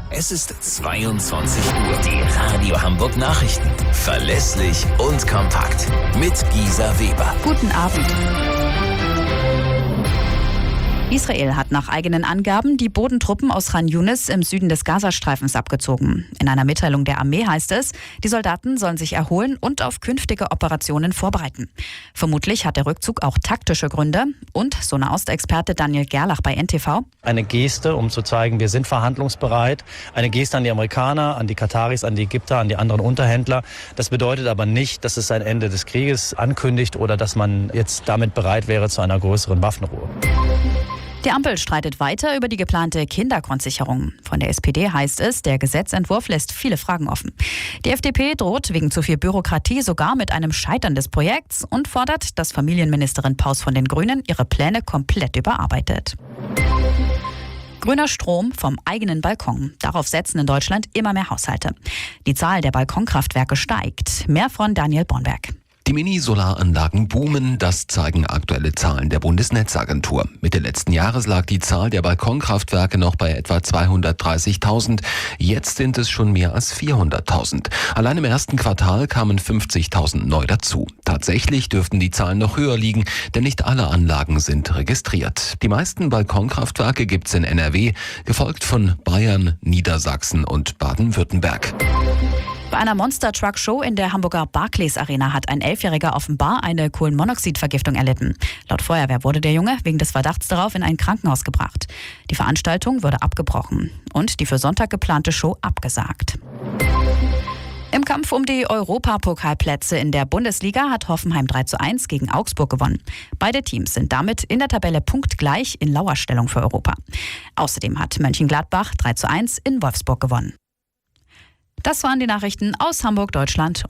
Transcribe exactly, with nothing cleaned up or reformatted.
Es ist zweiundzwanzig Uhr. Die Radio Hamburg Nachrichten. Verlässlich und kompakt. Mit Gisa Weber. Guten Abend. Israel hat nach eigenen Angaben die Bodentruppen aus Khan Yunis im Süden des Gazastreifens abgezogen. In einer Mitteilung der Armee heißt es, die Soldaten sollen sich erholen und auf künftige Operationen vorbereiten. Vermutlich hat der Rückzug auch taktische Gründe. Und, so Nahostexperte Daniel Gerlach bei N T V. Eine Geste, um zu zeigen, wir sind verhandlungsbereit. Eine Geste an die Amerikaner, an die Kataris, an die Ägypter, an die anderen Unterhändler. Das bedeutet aber nicht, dass es ein Ende des Krieges ankündigt oder dass man jetzt damit bereit wäre zu einer größeren Waffenruhe. Die Ampel streitet weiter über die geplante Kindergrundsicherung. Von der S P D heißt es, der Gesetzentwurf lässt viele Fragen offen. Die F D P droht wegen zu viel Bürokratie sogar mit einem Scheitern des Projekts und fordert, dass Familienministerin Paus von den Grünen ihre Pläne komplett überarbeitet. Grüner Strom vom eigenen Balkon. Darauf setzen in Deutschland immer mehr Haushalte. Die Zahl der Balkonkraftwerke steigt. Mehr von Daniel Bornberg. Die Mini-Solaranlagen boomen, das zeigen aktuelle Zahlen der Bundesnetzagentur. Mitte letzten Jahres lag die Zahl der Balkonkraftwerke noch bei etwa zweihundertdreißigtausend. Jetzt sind es schon mehr als vierhunderttausend. Allein im ersten Quartal kamen fünfzigtausend neu dazu. Tatsächlich dürften die Zahlen noch höher liegen, denn nicht alle Anlagen sind registriert. Die meisten Balkonkraftwerke gibt's in N R W, gefolgt von Bayern, Niedersachsen und Baden-Württemberg. Bei einer Monster-Truck-Show in der Hamburger Barclays Arena hat ein Elfjähriger offenbar eine Kohlenmonoxidvergiftung erlitten. Laut Feuerwehr wurde der Junge wegen des Verdachts darauf in ein Krankenhaus gebracht. Die Veranstaltung wurde abgebrochen und die für Sonntag geplante Show abgesagt. Im Kampf um die Europapokalplätze in der Bundesliga hat Hoffenheim drei zu eins gegen Augsburg gewonnen. Beide Teams sind damit in der Tabelle punktgleich in Lauerstellung für Europa. Außerdem hat Mönchengladbach drei zu eins in Wolfsburg gewonnen. Das waren die Nachrichten aus Hamburg, Deutschland.